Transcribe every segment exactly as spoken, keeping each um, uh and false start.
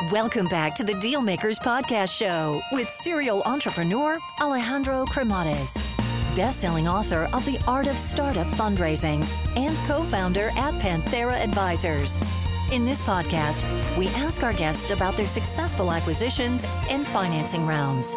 Welcome back to the Dealmakers Podcast Show with serial entrepreneur Alejandro Cremades, best-selling author of The Art of Startup Fundraising and co-founder at Panthera Advisors. In this podcast, we ask our guests about their successful acquisitions and financing rounds.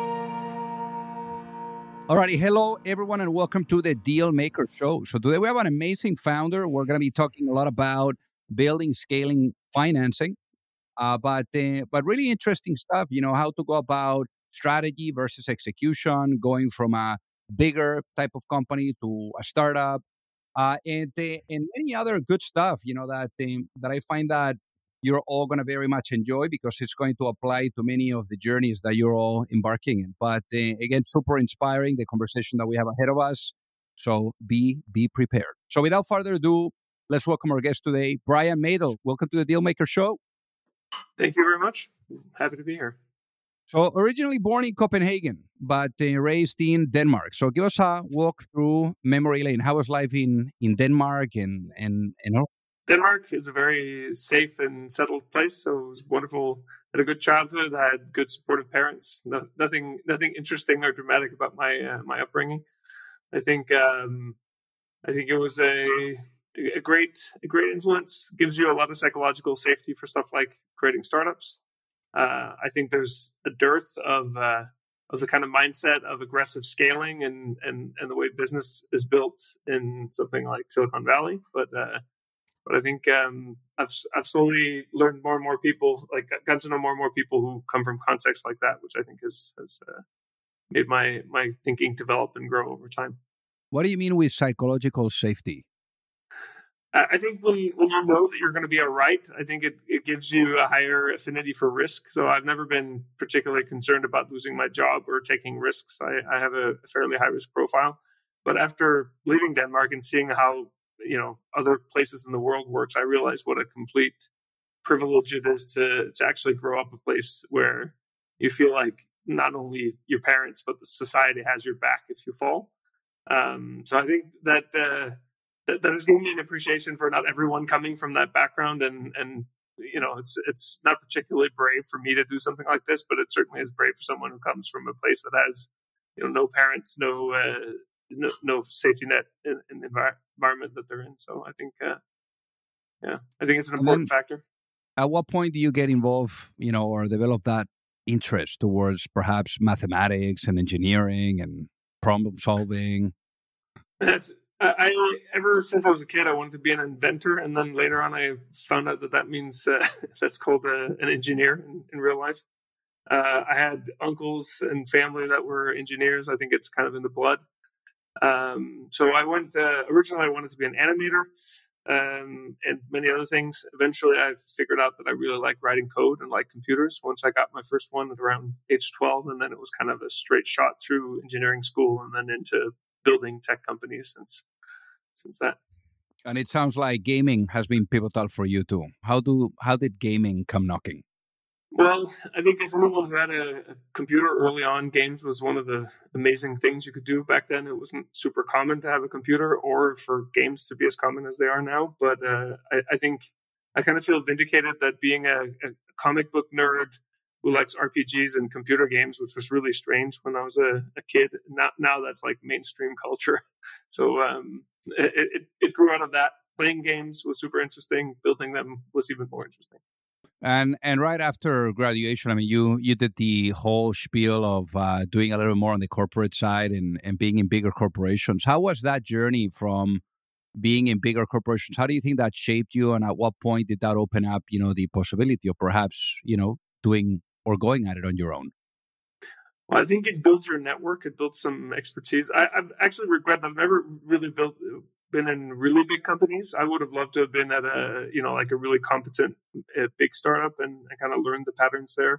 Alrighty, hello everyone, and welcome to the Dealmakers Show. So today we have an amazing founder. We're going to be talking a lot about building, scaling, financing. Uh, but uh, but really interesting stuff, you know, how to go about strategy versus execution, going from a bigger type of company to a startup, uh, and uh, and many other good stuff, you know, that um, that I find that you're all going to very much enjoy because it's going to apply to many of the journeys that you're all embarking in. But uh, again, super inspiring, the conversation that we have ahead of us. So be be prepared. So without further ado, let's welcome our guest today, Brian Madel. Welcome to the Dealmaker Show. Thank you very much. Happy to be here. So originally born in Copenhagen, but uh, raised in Denmark. So give us a walk through memory lane. How was life in, in Denmark and, and, and all? Denmark is a very safe and settled place. So it was wonderful. Had a good childhood. I had good supportive parents. No, nothing, nothing interesting or dramatic about my uh, my upbringing. I think um, I think it was a a great a great influence. Gives you a lot of psychological safety for stuff like creating startups. Uh, I think there's a dearth of uh, of the kind of mindset of aggressive scaling and and and the way business is built in something like Silicon Valley, but. Uh, But I think um, I've I've slowly learned more and more people, like got to know more and more people who come from contexts like that, which I think has has uh, made my my thinking develop and grow over time. What do you mean with psychological safety? I think when when you know that you're going to be all right, I think it, it gives you a higher affinity for risk. So I've never been particularly concerned about losing my job or taking risks. I, I have a fairly high risk profile, but after leaving Denmark and seeing how you know, other places in the world works, I realize what a complete privilege it is to to actually grow up a place where you feel like not only your parents, but the society has your back if you fall. Um, so I think that, uh, that that has given me an appreciation for not everyone coming from that background. And, and you know, it's it's not particularly brave for me to do something like this, but it certainly is brave for someone who comes from a place that has, you know, no parents, no uh, No, no safety net in, in the envir- environment that they're in. So I think, uh, yeah, I think it's an important then, factor. At what point do you get involved, you know, or develop that interest towards perhaps mathematics and engineering and problem solving? That's I, I ever since I was a kid, I wanted to be an inventor, and then later on, I found out that that means uh, that's called a, an engineer in, in real life. Uh, I had uncles and family that were engineers. I think it's kind of in the blood. Um, so I went, uh, originally I wanted to be an animator, um, and many other things. Eventually I figured out that I really like writing code and like computers once I got my first one at around age twelve. And then it was kind of a straight shot through engineering school and then into building tech companies since, since that. And it sounds like gaming has been pivotal for you too. How do, how did gaming come knocking? Well, I think as anyone who had a, a computer early on, games was one of the amazing things you could do back then. It wasn't super common to have a computer or for games to be as common as they are now. But uh, I, I think I kind of feel vindicated that being a, a comic book nerd who likes R P Gs and computer games, which was really strange when I was a, a kid, now, now that's like mainstream culture. So um, it, it, it grew out of that. Playing games was super interesting. Building them was even more interesting. And and right after graduation, I mean, you you did the whole spiel of uh, doing a little more on the corporate side and, and being in bigger corporations. How was that journey from being in bigger corporations? How do you think that shaped you? And at what point did that open up, you know, the possibility of perhaps, you know, doing or going at it on your own? Well, I think it builds your network. It builds some expertise. I, I've actually regret I've never really built been in really big companies. I would have loved to have been at a, you know, like a really competent uh, big startup and, and kind of learned the patterns there.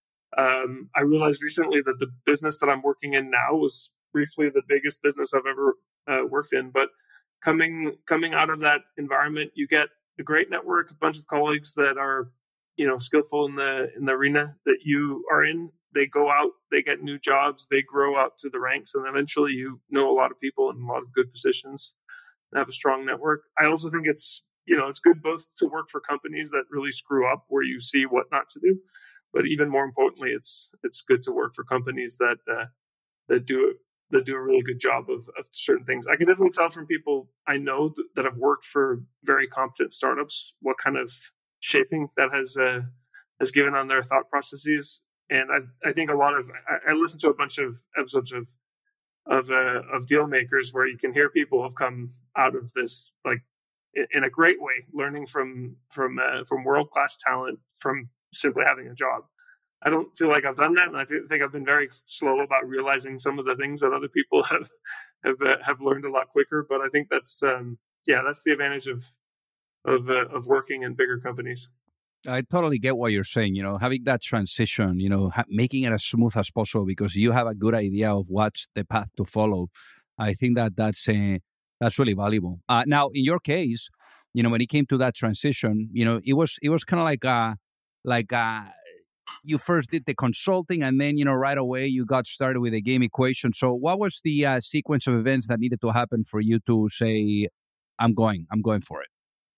Um, I realized recently that the business that I'm working in now was briefly the biggest business I've ever uh, worked in. But coming coming out of that environment, you get a great network, a bunch of colleagues that are, you know, skillful in the in the arena that you are in. They go out, they get new jobs, they grow up to the ranks, and eventually you know a lot of people in a lot of good positions. Have a strong network. I also think it's, you know, it's good both to work for companies that really screw up where you see what not to do, but even more importantly, it's it's good to work for companies that uh, that do that do a really good job of, of certain things. I can definitely tell from people I know th- that have worked for very competent startups what kind of shaping that has uh, has given on their thought processes. And I I think a lot of I, I listened to a bunch of episodes of of uh, of Deal Makers where you can hear people have come out of this like in, in a great way, learning from from uh, from world class talent from simply having a job. I don't feel like I've done that, and I think I've been very slow about realizing some of the things that other people have have uh, have learned a lot quicker. But I think that's um, yeah, that's the advantage of of uh, of working in bigger companies. I totally get what you're saying. You know, having that transition, you know, ha- making it as smooth as possible because you have a good idea of what's the path to follow. I think that that's uh, that's really valuable. Uh, now, in your case, you know, when it came to that transition, you know, it was it was kind of like a like a, you first did the consulting and then, you know, right away you got started with a game equation. So what was the uh, sequence of events that needed to happen for you to say, I'm going, I'm going for it?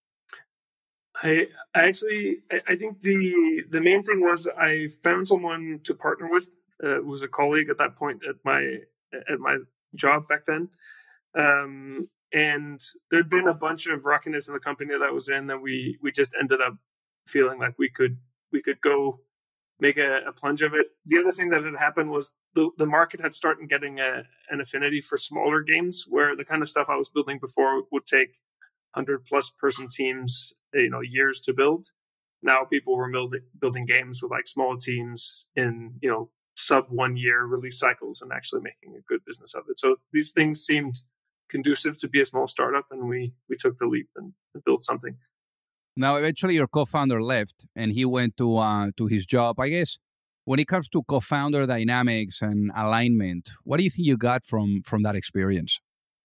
I, I actually, I, I think the the main thing was I found someone to partner with. Uh, was a colleague at that point at my at my job back then, um, and there'd been a bunch of rockiness in the company that I was in, and we we just ended up feeling like we could we could go make a, a plunge of it. The other thing that had happened was the the market had started getting a, an affinity for smaller games, where the kind of stuff I was building before would take hundred plus person teams, you know, years to build. Now people were building building games with like small teams in, you know, sub one year release cycles and actually making a good business of it. So these things seemed conducive to be a small startup, and we we took the leap and, and built something. Now, eventually, your co-founder left, and he went to uh, to his job. I guess when it comes to co-founder dynamics and alignment, what do you think you got from from that experience?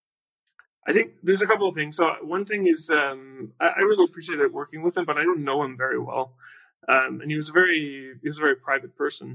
I think there's a couple of things. So one thing is, um, I, I really appreciated working with him, but I didn't know him very well, um, and he was a very he was a very private person.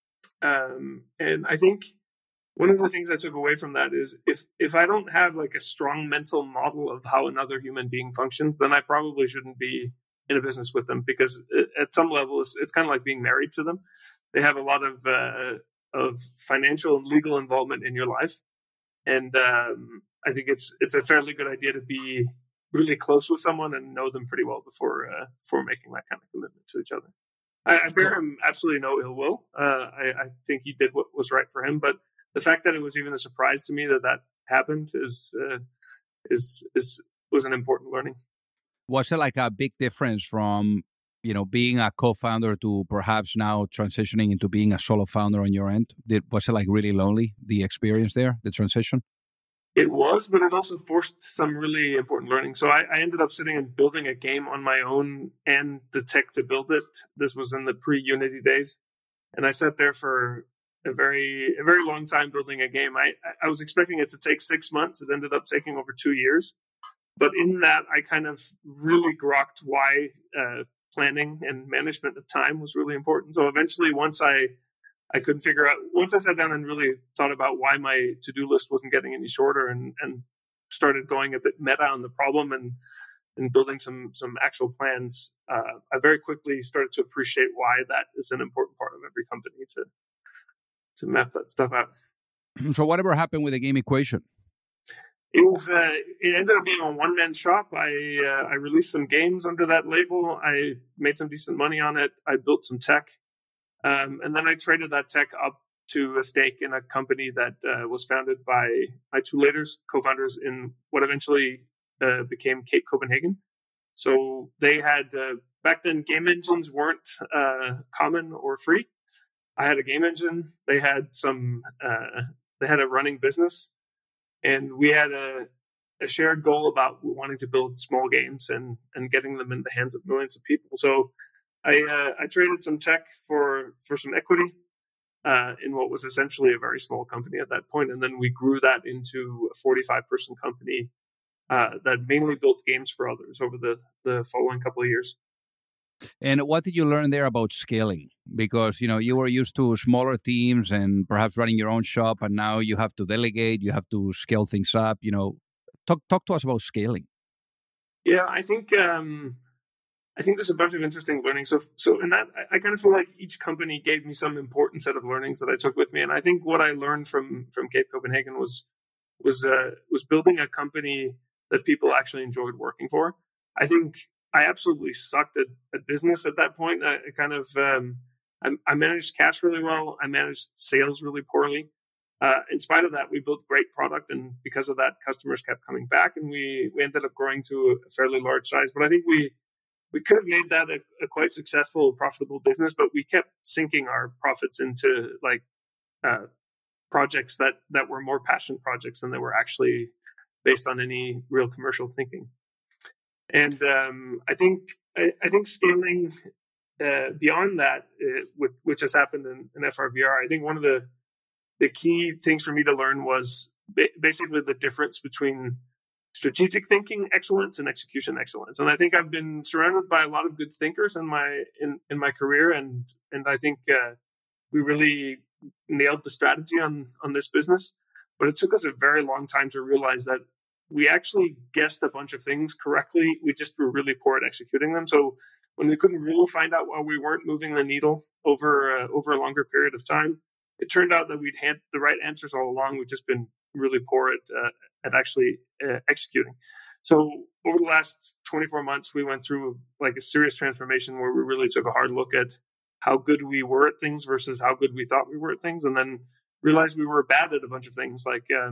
Um, and I think one of the things I took away from that is if if I don't have like a strong mental model of how another human being functions, then I probably shouldn't be in a business with them, because at some level it's, it's kind of like being married to them. They have a lot of uh, of financial and legal involvement in your life, and um, I think it's it's a fairly good idea to be really close with someone and know them pretty well before uh, before making that kind of commitment to each other. I, I bear him absolutely no ill will. Uh, I, I think he did what was right for him, but the fact that it was even a surprise to me that that happened is uh, is is was an important learning. Was it like a big difference from, you know, being a co-founder to perhaps now transitioning into being a solo founder on your end? Did was it like really lonely, the experience there, the transition? It was, but it also forced some really important learning. So I, I ended up sitting and building a game on my own and the tech to build it. This was in the pre-Unity days, and I sat there for a very a very long time building a game. I, I was expecting it to take six months. It ended up taking over two years. But in that, I kind of really grokked why uh, planning and management of time was really important. So eventually, once I I couldn't figure out, once I sat down and really thought about why my to-do list wasn't getting any shorter, and, and started going a bit meta on the problem and and building some some actual plans, uh, I very quickly started to appreciate why that is an important part of every company to to map that stuff out. So whatever happened with the game equation? It was. Uh, it ended up being a one-man shop. I uh, I released some games under that label. I made some decent money on it. I built some tech, um, and then I traded that tech up to a stake in a company that uh, was founded by my two later co-founders in what eventually uh, became Cape Copenhagen. So they had uh, back then game engines weren't uh, common or free. I had a game engine. They had some. Uh, they had a running business. And we had a, a shared goal about wanting to build small games and, and getting them in the hands of millions of people. So I uh, I traded some tech for, for some equity uh, in what was essentially a very small company at that point. And then we grew that into a forty-five person company uh, that mainly built games for others over the, the following couple of years. And what did you learn there about scaling? Because, you know, you were used to smaller teams and perhaps running your own shop, and now you have to delegate, you have to scale things up. You know, talk talk to us about scaling. Yeah, I think um, I think there's a bunch of interesting learning. So, so in that, I, I kind of feel like each company gave me some important set of learnings that I took with me. And I think what I learned from from Cape Copenhagen was was uh, was building a company that people actually enjoyed working for. I think I absolutely sucked at, at business at that point. I, I kind of um, I, I managed cash really well. I managed sales really poorly. Uh, in spite of that, we built great product, and because of that, customers kept coming back, and we we ended up growing to a fairly large size. But I think we We could have made that a, a quite successful, profitable business, but we kept sinking our profits into like uh, projects that that were more passion projects than they were actually based on any real commercial thinking. And um, I think I, I think scaling uh, beyond that, uh, which, which has happened in, in F R V R, I think one of the the key things for me to learn was ba- basically the difference between strategic thinking excellence and execution excellence. And I think I've been surrounded by a lot of good thinkers in my in, in my career, and and I think uh, we really nailed the strategy on on this business. But it took us a very long time to realize that we actually guessed a bunch of things correctly. We just were really poor at executing them. So when we couldn't really find out why we weren't moving the needle over uh, over a longer period of time, it turned out that we'd had the right answers all along. We've just been really poor at uh, at actually uh, executing. So over the last twenty-four months, we went through like a serious transformation where we really took a hard look at how good we were at things versus how good we thought we were at things, and then realized we were bad at a bunch of things, like um,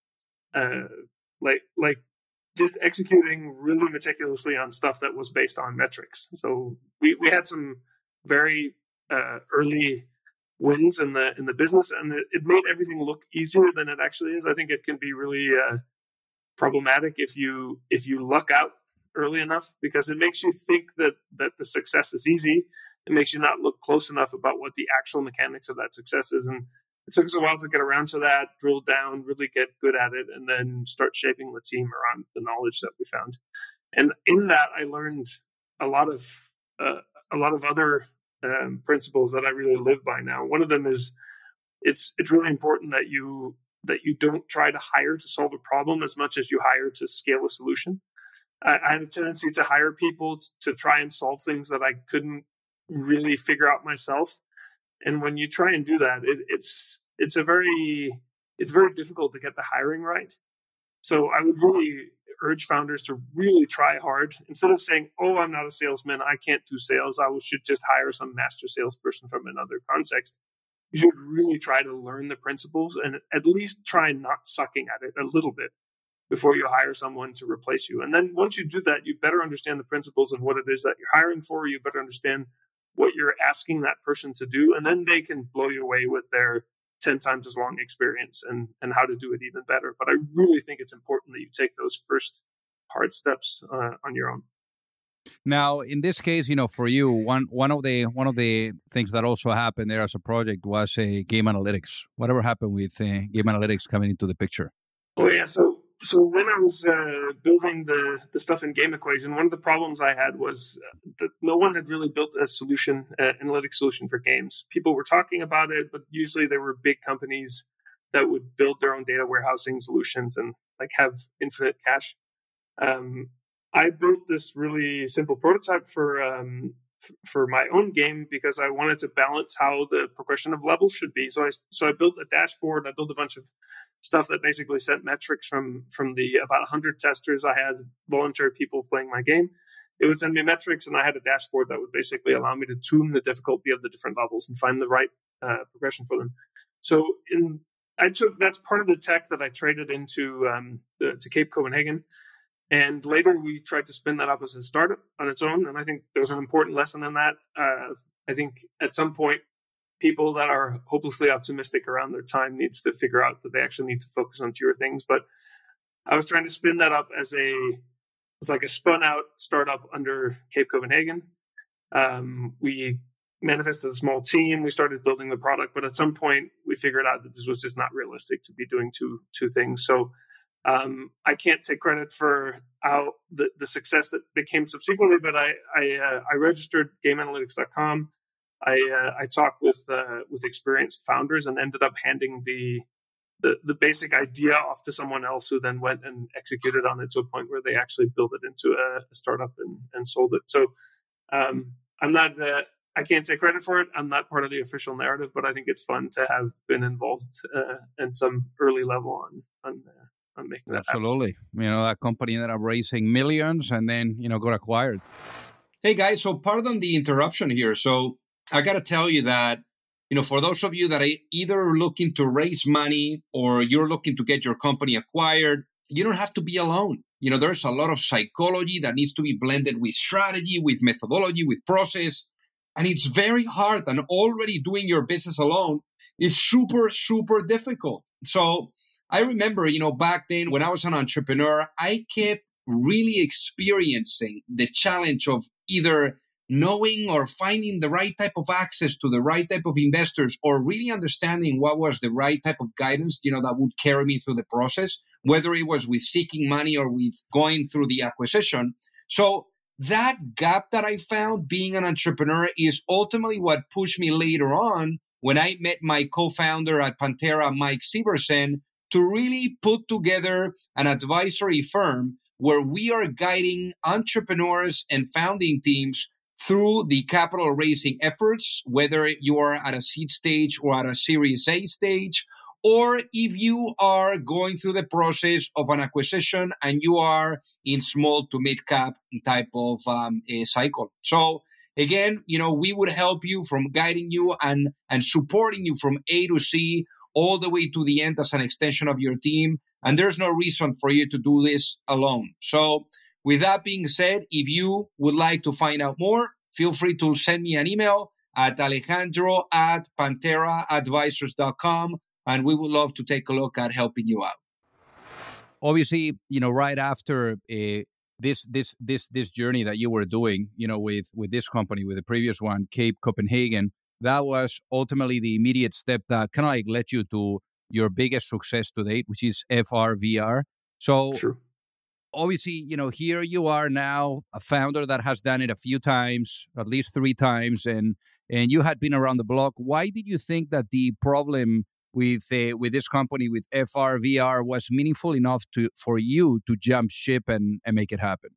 uh, like like just executing really meticulously on stuff that was based on metrics. So we we had some very uh, early wins in the in the business, and it, it made everything look easier than it actually is. I think it can be really uh, problematic if you if you luck out early enough, because it makes you think that that the success is easy. It makes you not look close enough about what the actual mechanics of that success is. And it took us a while to get around to that, drill down, really get good at it, and then start shaping the team around the knowledge that we found. And in that, I learned a lot of uh, a lot of other Um, principles that I really live by now. One of them is it's it's really important that you that you don't try to hire to solve a problem as much as you hire to scale a solution. I, I had a tendency to hire people t- to try and solve things that I couldn't really figure out myself. And when you try and do that, it, it's it's a very it's very difficult to get the hiring right. So I would really urge founders to really try hard. Instead of saying, oh, I'm not a salesman, I can't do sales, I should just hire some master salesperson from another context. You should really try to learn the principles and at least try not sucking at it a little bit before you hire someone to replace you. And then once you do that, you better understand the principles of what it is that you're hiring for. You better understand what you're asking that person to do. And then they can blow you away with their ten times as long experience and, and how to do it even better. But I really think it's important that you take those first hard steps uh, on your own. Now, in this case, you know, for you, one one of the one of the things that also happened there as a project was a uh, game analytics. Whatever happened with uh, game analytics coming into the picture? Oh yeah, so so when I was uh, building the the stuff in Game Equation, one of the problems I had was that no one had really built a solution, uh, analytics solution for games. People were talking about it, but usually they were big companies that would build their own data warehousing solutions and like have infinite cache. Um, I built this really simple prototype for um, f- for my own game because I wanted to balance how the progression of levels should be. So I so I built a dashboard. I built a bunch of stuff that basically sent metrics from from the about one hundred testers I had, voluntary people playing my game. It would send me metrics, and I had a dashboard that would basically allow me to tune the difficulty of the different levels and find the right uh, progression for them. So in I took that's part of the tech that I traded into um, the, to Cape Copenhagen. And later we tried to spin that up as a startup on its own. And I think there's an important lesson in that. Uh, I think at some point, people that are hopelessly optimistic around their time needs to figure out that they actually need to focus on fewer things. But I was trying to spin that up as a, as like a spun out startup under Cape Copenhagen. Um, we manifested a small team. We started building the product, but at some point we figured out that this was just not realistic to be doing two, two things. So Um, I can't take credit for how the, the success that became subsequently, but I I, uh, I registered game analytics dot com. I uh, I talked with uh, with experienced founders and ended up handing the, the the basic idea off to someone else, who then went and executed on it to a point where they actually built it into a, a startup and, and sold it. So Um, I'm not, uh, I can't take credit for it. I'm not part of the official narrative, but I think it's fun to have been involved uh, in some early level on on, uh, on making that Absolutely. happen. You know, that company ended up raising millions and then, you know, got acquired. Hey, guys, so pardon the interruption here. So I got to tell you that, you know, for those of you that are either looking to raise money or you're looking to get your company acquired, you don't have to be alone. You know, there's a lot of psychology that needs to be blended with strategy, with methodology, with process. And it's very hard. And already doing your business alone is super, super difficult. So I remember, you know, back then when I was an entrepreneur, I kept really experiencing the challenge of either knowing or finding the right type of access to the right type of investors, or really understanding what was the right type of guidance, you know, that would carry me through the process, whether it was with seeking money or with going through the acquisition. So that gap that I found being an entrepreneur is ultimately what pushed me later on when I met my co-founder at Pantera, Mike Severson, to really put together an advisory firm where we are guiding entrepreneurs and founding teams through the capital raising efforts, whether you are at a seed stage or at a Series A stage, or if you are going through the process of an acquisition and you are in small to mid cap type of um, a cycle. So again, you know, we would help you from guiding you and, and supporting you from A to C all the way to the end as an extension of your team. And there's no reason for you to do this alone. So with that being said, if you would like to find out more, feel free to send me an email at alejandro at pantera advisors dot com, and we would love to take a look at helping you out. Obviously, you know, right after uh, this this this this journey that you were doing, you know, with with this company, with the previous one, Cape Copenhagen, that was ultimately the immediate step that kind of like led you to your biggest success to date, which is F R V R. So True. Obviously, you know, here you are now, a founder that has done it a few times, at least three times, and and you had been around the block. Why did you think that the problem with uh, with this company, with F R V R, was meaningful enough to for you to jump ship and, and make it happen?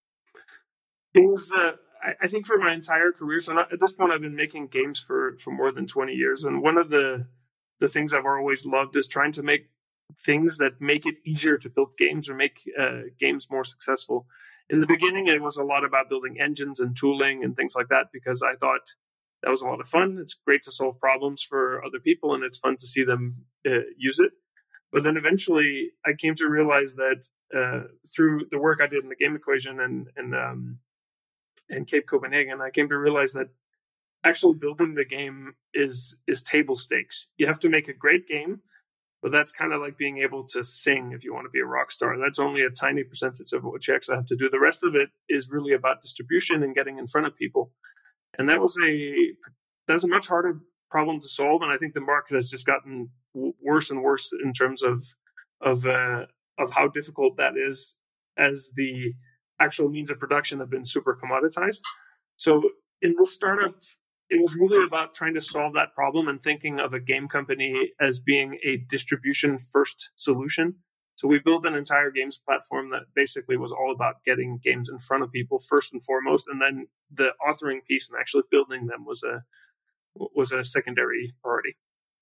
It was, uh, I, I think, for my entire career. So not, at this point, I've been making games for for more than twenty years, and one of the the things I've always loved is trying to make things that make it easier to build games or make uh, games more successful. In the beginning, it was a lot about building engines and tooling and things like that, because I thought that was a lot of fun. It's great to solve problems for other people, and it's fun to see them uh, use it. But then eventually, I came to realize that uh, through the work I did in the Game Equation and and um, and Cape Copenhagen, I came to realize that actually building the game is is table stakes. You have to make a great game, but that's kind of like being able to sing if you want to be a rock star. That's only a tiny percentage of what you actually have to do. The rest of it is really about distribution and getting in front of people. And that was a that was a much harder problem to solve. And I think the market has just gotten w- worse and worse in terms of of uh, of how difficult that is, as the actual means of production have been super commoditized. So in this startup, it was really about trying to solve that problem and thinking of a game company as being a distribution first solution. So we built an entire games platform that basically was all about getting games in front of people first and foremost, and then the authoring piece and actually building them was a was a secondary priority.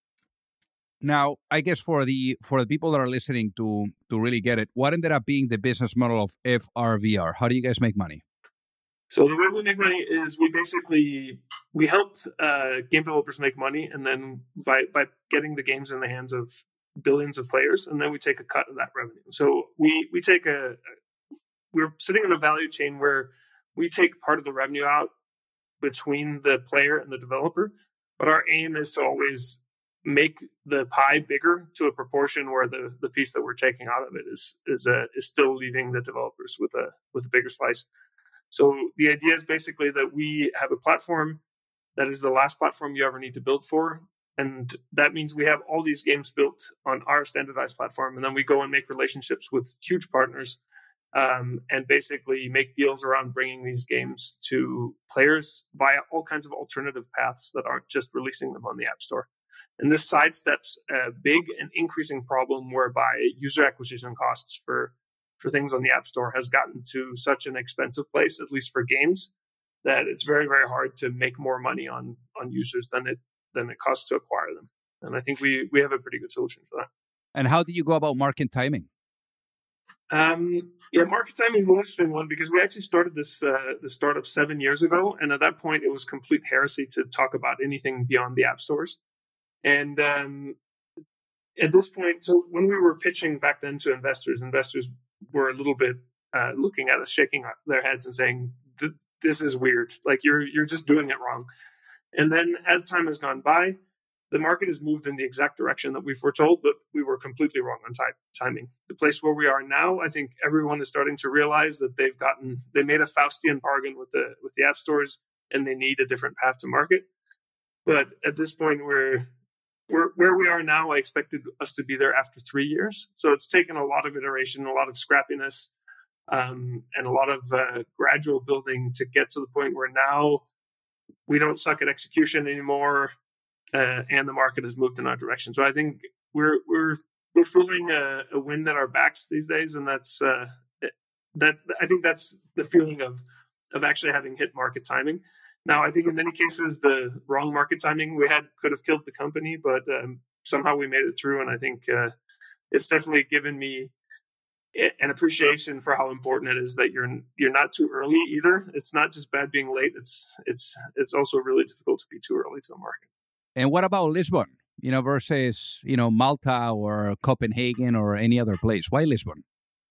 Now, I guess for the for the people that are listening to to really get it, what ended up being the business model of F R V R? How do you guys make money? So the way we make money is we basically we help uh, game developers make money, and then by by getting the games in the hands of billions of players, and then we take a cut of that revenue. So we we take a we're sitting in a value chain where we take part of the revenue out between the player and the developer, but our aim is to always make the pie bigger to a proportion where the, the piece that we're taking out of it is is uh, is still leaving the developers with a with a bigger slice. So the idea is basically that we have a platform that is the last platform you ever need to build for. And that means we have all these games built on our standardized platform. And then we go and make relationships with huge partners um, and basically make deals around bringing these games to players via all kinds of alternative paths that aren't just releasing them on the App Store. And this sidesteps a big and increasing problem whereby user acquisition costs for for things on the App Store has gotten to such an expensive place, at least for games, that it's very, very hard to make more money on on users than it than it costs to acquire them. And I think we we have a pretty good solution for that. And how do you go about market timing? Um, yeah, market timing is an interesting one because we actually started this uh, this startup seven years ago, and at that point, it was complete heresy to talk about anything beyond the app stores. And um, at this point, so when we were pitching back then to investors, investors were a little bit uh, looking at us, shaking their heads, and saying, "This is weird. Like you're you're just doing it wrong." And then, as time has gone by, the market has moved in the exact direction that we foretold, but we were completely wrong on time, timing. The place where we are now, I think everyone is starting to realize that they've gotten, they made a Faustian bargain with the with the app stores, and they need a different path to market. But at this point, we're, we're where we are now. I expected us to be there after three years. So it's taken a lot of iteration, a lot of scrappiness, um, and a lot of uh, gradual building to get to the point where now we don't suck at execution anymore. Uh, and the market has moved in our direction. So I think we're we're we're feeling a, a wind at our backs these days, and that's uh, that. I think that's the feeling of of actually having hit market timing. Now, I think in many cases the wrong market timing we had could have killed the company, but um, somehow we made it through, and I think uh, it's definitely given me an appreciation for how important it is that you're you're not too early either. It's not just bad being late. It's it's it's also really difficult to be too early to a market. And what about Lisbon, you know, versus, you know, Malta or Copenhagen or any other place? Why Lisbon?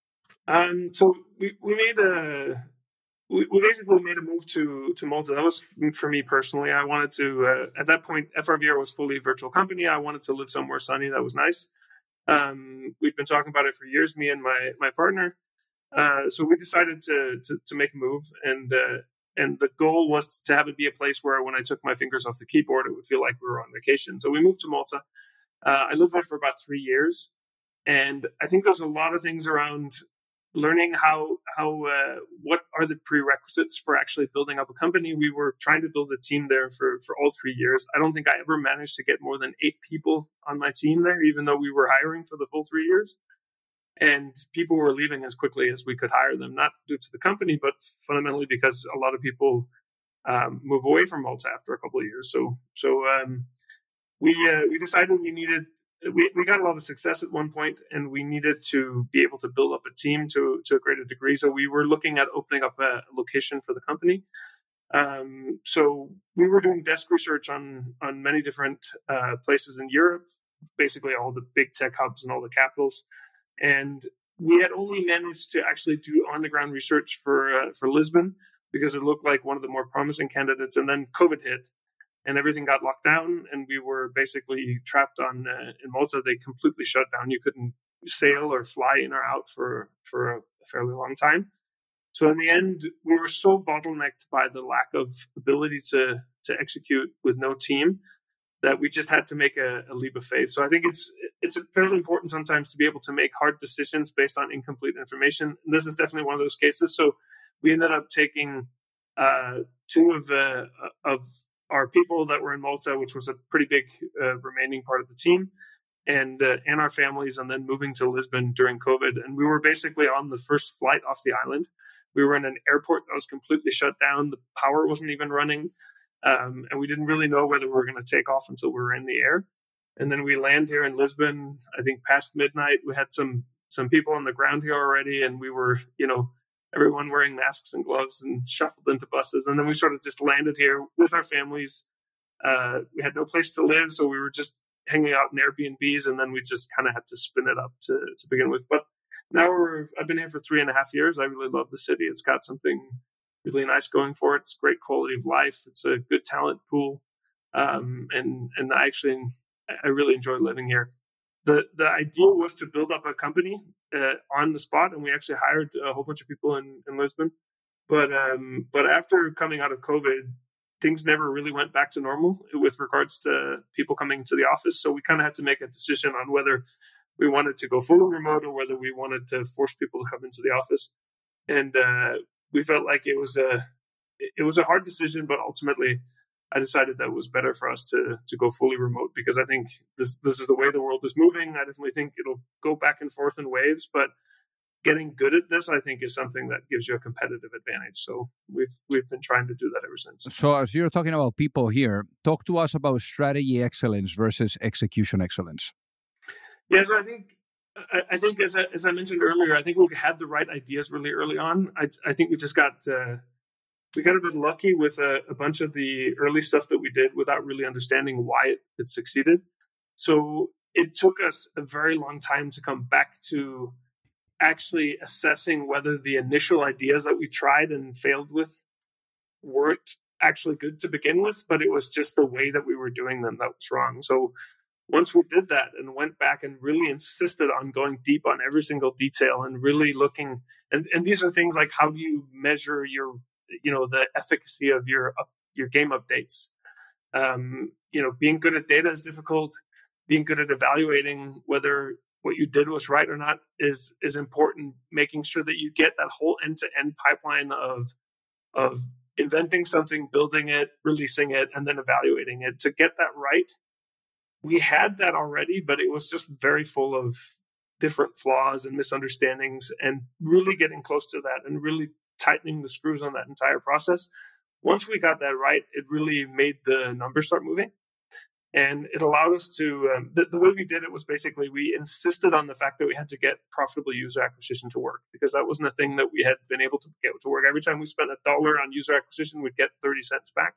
Um, so we, we made a, we, we basically made a move to, to Malta. That was for me personally. I wanted to, uh, at that point, F R V R was fully a virtual company. I wanted to live somewhere sunny. That was nice. Um, we've been talking about it for years, me and my, my partner. Uh, so we decided to, to, to make a move, and, uh, And the goal was to have it be a place where when I took my fingers off the keyboard, it would feel like we were on vacation. So we moved to Malta. Uh, I lived there for about three years. And I think there's a lot of things around learning how, how uh, what are the prerequisites for actually building up a company. We were trying to build a team there for, for all three years. I don't think I ever managed to get more than eight people on my team there, even though we were hiring for the full three years. And people were leaving as quickly as we could hire them, not due to the company, but fundamentally because a lot of people um, move away from Malta after a couple of years. So, so um, we uh, we decided we needed we we got a lot of success at one point, and we needed to be able to build up a team to to a greater degree. So we were looking at opening up a location for the company. Um, so we were doing desk research on on many different uh, places in Europe, basically all the big tech hubs and all the capitals. And we had only managed to actually do on-the-ground research for uh, for Lisbon because it looked like one of the more promising candidates. And then COVID hit, and everything got locked down, and we were basically trapped on uh, in Malta. They completely shut down. You couldn't sail or fly in or out for for a fairly long time. So in the end, we were so bottlenecked by the lack of ability to to execute with no team that we just had to make a, a leap of faith. So I think it's it's fairly important sometimes to be able to make hard decisions based on incomplete information. And this is definitely one of those cases. So we ended up taking uh, two of uh, of our people that were in Malta, which was a pretty big uh, remaining part of the team, and uh, and our families, and then moving to Lisbon during COVID. And we were basically on the first flight off the island. We were in an airport that was completely shut down. The power wasn't even running. Um, and we didn't really know whether we were going to take off until we were in the air. And then we land here in Lisbon, I think past midnight. We had some some people on the ground here already, and we were, you know, everyone wearing masks and gloves and shuffled into buses. And then we sort of just landed here with our families. Uh, we had no place to live, so we were just hanging out in Airbnbs, and then we just kind of had to spin it up to, to begin with. But now we're, I've been here for three and a half years. I really love the city. It's got something really nice going for it. It's great quality of life. It's a good talent pool. Um, and, and I actually, I really enjoy living here. The, the idea was to build up a company uh, on the spot. And we actually hired a whole bunch of people in, in Lisbon. But, um, but after coming out of COVID, things never really went back to normal with regards to people coming to the office. So we kind of had to make a decision on whether we wanted to go fully remote or whether we wanted to force people to come into the office. And, uh, we felt like it was a it was a hard decision, but ultimately I decided that it was better for us to to go fully remote because I think this this is the way the world is moving. I definitely think it'll go back and forth in waves, but getting good at this, I think, is something that gives you a competitive advantage. So we've we've been trying to do that ever since. So as you're talking about people here, talk to us about strategy excellence versus execution excellence. Yeah, so I think I, I think as I, as I mentioned earlier, I think we had the right ideas really early on. I I think we just got uh, we got a bit lucky with a, a bunch of the early stuff that we did without really understanding why it, it succeeded. So it took us a very long time to come back to actually assessing whether the initial ideas that we tried and failed with weren't actually good to begin with, but it was just the way that we were doing them that was wrong. So once we did that and went back and really insisted on going deep on every single detail and really looking, and, and these are things like, how do you measure your, you know, the efficacy of your, your game updates? Um, you know, being good at data is difficult. Being good at evaluating whether what you did was right or not is is important. Making sure that you get that whole end-to-end pipeline of of inventing something, building it, releasing it, and then evaluating it. To get that right, we had that already, but it was just very full of different flaws and misunderstandings, and really getting close to that and really tightening the screws on that entire process. Once we got that right, it really made the numbers start moving. And it allowed us to, um, the, the way we did it was basically we insisted on the fact that we had to get profitable user acquisition to work, because that wasn't a thing that we had been able to get to work. Every time we spent a dollar on user acquisition, we'd get thirty cents back.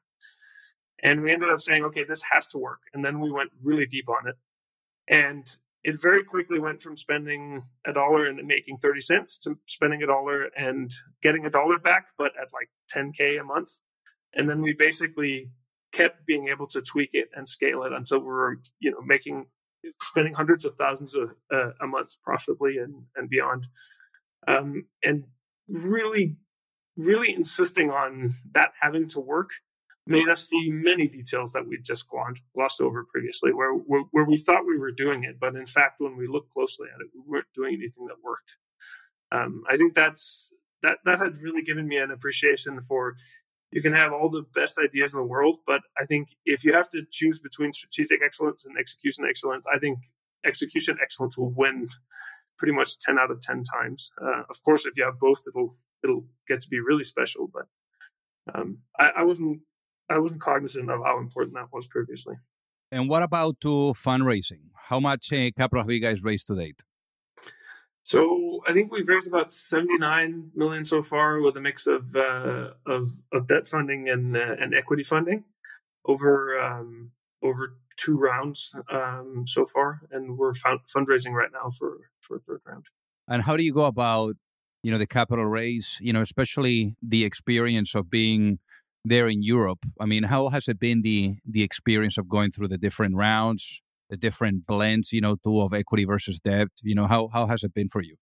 And we ended up saying, okay, this has to work. And then we went really deep on it. And it very quickly went from spending a dollar and making thirty cents to spending a dollar and getting a dollar back, but at like ten K a month. And then we basically kept being able to tweak it and scale it until we were, you know, making, spending hundreds of thousands of, uh, a month profitably and, and beyond. Um, and really, really insisting on that having to work made us see many details that we'd just glossed over previously, where, where where we thought we were doing it, but in fact, when we looked closely at it, we weren't doing anything that worked. Um, I think that's that that has really given me an appreciation for, you can have all the best ideas in the world, but I think if you have to choose between strategic excellence and execution excellence, I think execution excellence will win pretty much ten out of ten times. Uh, of course, if you have both, it'll it'll get to be really special. But um, I, I wasn't I wasn't cognizant of how important that was previously. And what about to fundraising? How much uh, capital have you guys raised to date? So I think we've raised about seventy-nine million so far, with a mix of uh, of, of debt funding and uh, and equity funding over um, over two rounds um, so far, and we're fund- fundraising right now for, for a third round. And how do you go about, you know, the capital raise? You know, especially the experience of being there in Europe. I mean, how has it been the the experience of going through the different rounds, the different blends, you know, too, of equity versus debt? You know, how how has it been for you?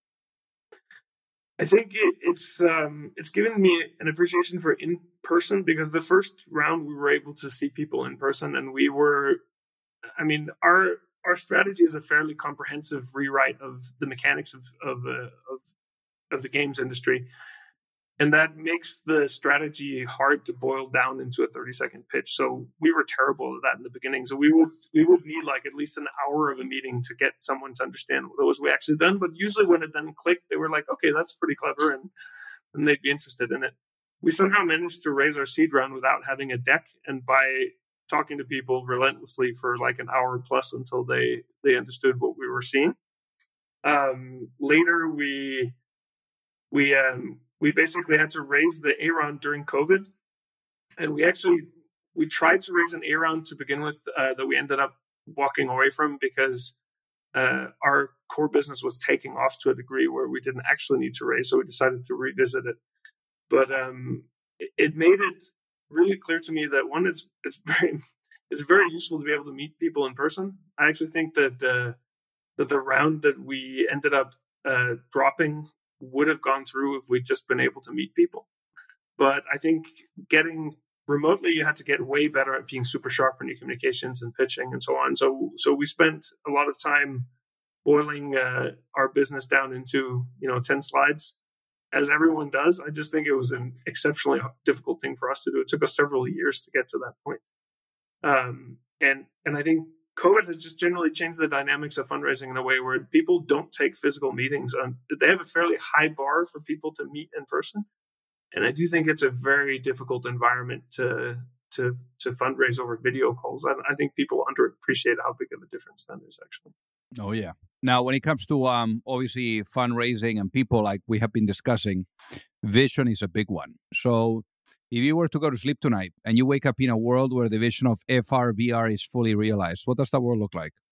I think it, it's um, it's given me an appreciation for in person, because the first round we were able to see people in person, and we were, I mean, our our strategy is a fairly comprehensive rewrite of the mechanics of of uh, of, of the games industry. And that makes the strategy hard to boil down into a thirty second pitch. So we were terrible at that in the beginning. So we would we would need like at least an hour of a meeting to get someone to understand what it was we actually done. But usually when it then clicked, they were like, okay, that's pretty clever, and, and they'd be interested in it. We somehow managed to raise our seed round without having a deck, and by talking to people relentlessly for like an hour plus until they, they understood what we were seeing. Um, later, we we um, we basically had to raise the A round during COVID, and we actually we tried to raise an A round to begin with uh, that we ended up walking away from, because uh, our core business was taking off to a degree where we didn't actually need to raise, so we decided to revisit it. But um, it, it made it really clear to me that, one, it's it's very it's very useful to be able to meet people in person. I actually think that uh, that the round that we ended up uh, dropping would have gone through if we'd just been able to meet people. But I think getting remotely, you had to get way better at being super sharp in your communications and pitching and so on. So so we spent a lot of time boiling uh, our business down into, you know, ten slides, as everyone does. I just think it was an exceptionally difficult thing for us to do. It took us several years to get to that point. Um, and and I think COVID has just generally changed the dynamics of fundraising in a way where people don't take physical meetings. Um, they have a fairly high bar for people to meet in person. And I do think it's a very difficult environment to to to fundraise over video calls. I, I think people underappreciate how big of a difference that is, actually. Oh, yeah. Now, when it comes to um, obviously fundraising and people, like we have been discussing, vision is a big one. So if you were to go to sleep tonight and you wake up in a world where the vision of F R V R is fully realized, what does that world look like?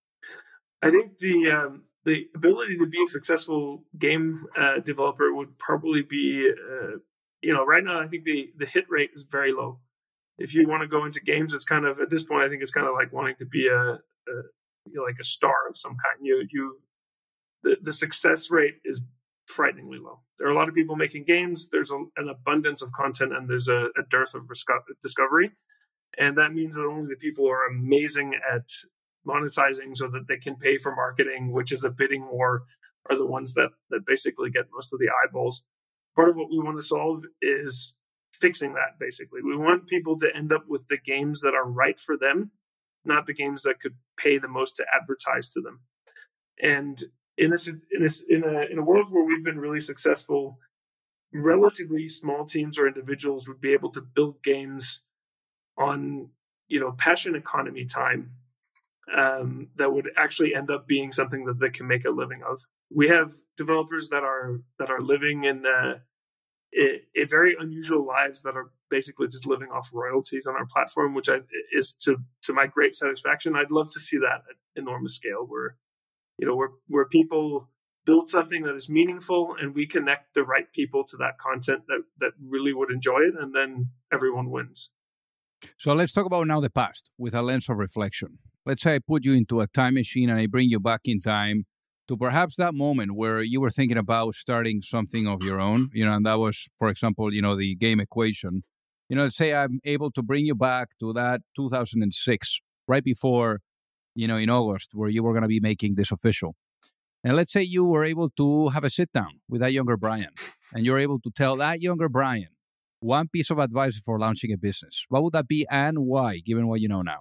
I think the um, the ability to be a successful game uh, developer would probably be, uh, you know, right now I think the, the hit rate is very low. If you want to go into games, it's kind of, at this point, I think it's kind of like wanting to be a, a you know, like a star of some kind. You you the, the success rate is frighteningly low. There are a lot of people making games. There's a, an abundance of content, and there's a, a dearth of discovery. And that means that only the people who are amazing at monetizing so that they can pay for marketing, which is a bidding war, are the ones that, that basically get most of the eyeballs. Part of what we want to solve is fixing that, basically. We want people to end up with the games that are right for them, not the games that could pay the most to advertise to them. And in this, in this, in a in a world where we've been really successful, relatively small teams or individuals would be able to build games on, you know, passion economy time um, that would actually end up being something that they can make a living of. We have developers that are that are living in uh, a, a very unusual lives that are basically just living off royalties on our platform, which I, is to to my great satisfaction. I'd love to see that at enormous scale, where you know where where people build something that is meaningful and we connect the right people to that content that that really would enjoy it, and then everyone wins. So let's talk about now the past with a lens of reflection. Let's say I put you into a time machine and I bring you back in time to perhaps that moment where you were thinking about starting something of your own, you know, and that was, for example, you know, the Game Equation. You know, say I'm able to bring you back to that two thousand six, right before, you know, in August, where you were going to be making this official. And let's say you were able to have a sit down with that younger Brian, and you're able to tell that younger Brian one piece of advice for launching a business. What would that be and why, given what you know now?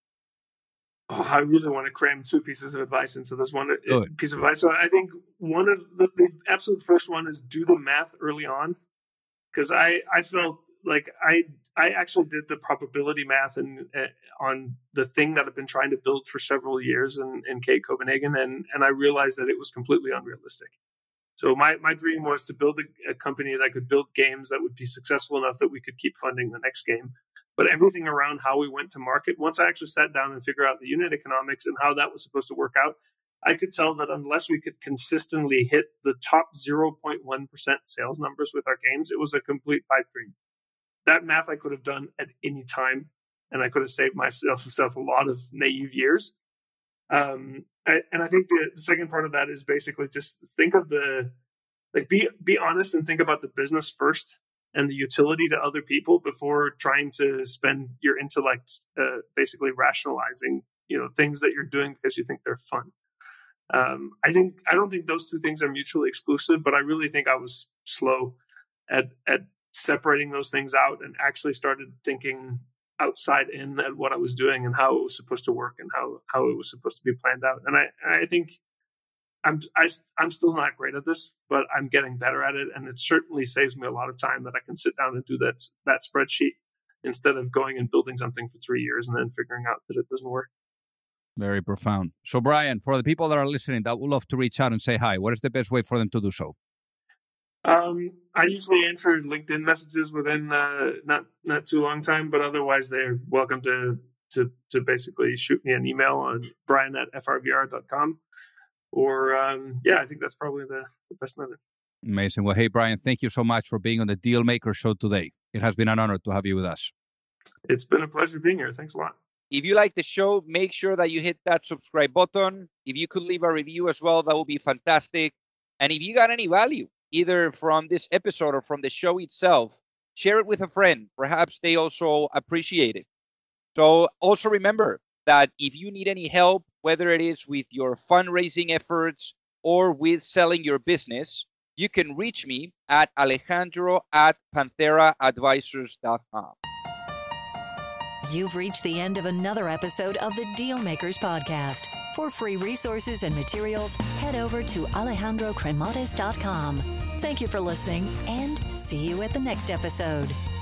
Oh, I really want to cram two pieces of advice into this one Good. piece of advice. So I think one of the, the absolute first one is do the math early on, because I, I felt like I I actually did the probability math and uh, on the thing that I've been trying to build for several years in, in K Copenhagen, and and I realized that it was completely unrealistic. So my, my dream was to build a, a company that could build games that would be successful enough that we could keep funding the next game. But everything around how we went to market, once I actually sat down and figured out the unit economics and how that was supposed to work out, I could tell that unless we could consistently hit the top zero point one percent sales numbers with our games, it was a complete pipe dream. That math I could have done at any time, and I could have saved myself, myself a lot of naive years. Um, I, and I think the, the second part of that is basically just think of the, like, be be honest and think about the business first and the utility to other people before trying to spend your intellect uh, basically rationalizing, you know, things that you're doing because you think they're fun. Um, I think I don't think those two things are mutually exclusive, but I really think I was slow at at separating those things out and actually started thinking outside in at what I was doing and how it was supposed to work and how, how it was supposed to be planned out. And I, I think I'm, I, I'm still not great at this, but I'm getting better at it. And it certainly saves me a lot of time that I can sit down and do that, that spreadsheet instead of going and building something for three years and then figuring out that it doesn't work. Very profound. So Brian, for the people that are listening that would love to reach out and say hi, what is the best way for them to do so? Um, I usually answer LinkedIn messages within uh, not not too long time, but otherwise they're welcome to to to basically shoot me an email on brian at f r v r dot com. Or um, yeah, I think that's probably the, the best method. Amazing. Well, hey Brian, thank you so much for being on the Dealmaker Show today. It has been an honor to have you with us. It's been a pleasure being here. Thanks a lot. If you like the show, make sure that you hit that subscribe button. If you could leave a review as well, that would be fantastic. And if you got any value, either from this episode or from the show itself, share it with a friend. Perhaps they also appreciate it. So also remember that if you need any help, whether it is with your fundraising efforts or with selling your business, you can reach me at Alejandro at panthera advisors dot com. You've reached the end of another episode of the Dealmakers Podcast. For free resources and materials, head over to alejandro cremades dot com. Thank you for listening, and see you at the next episode.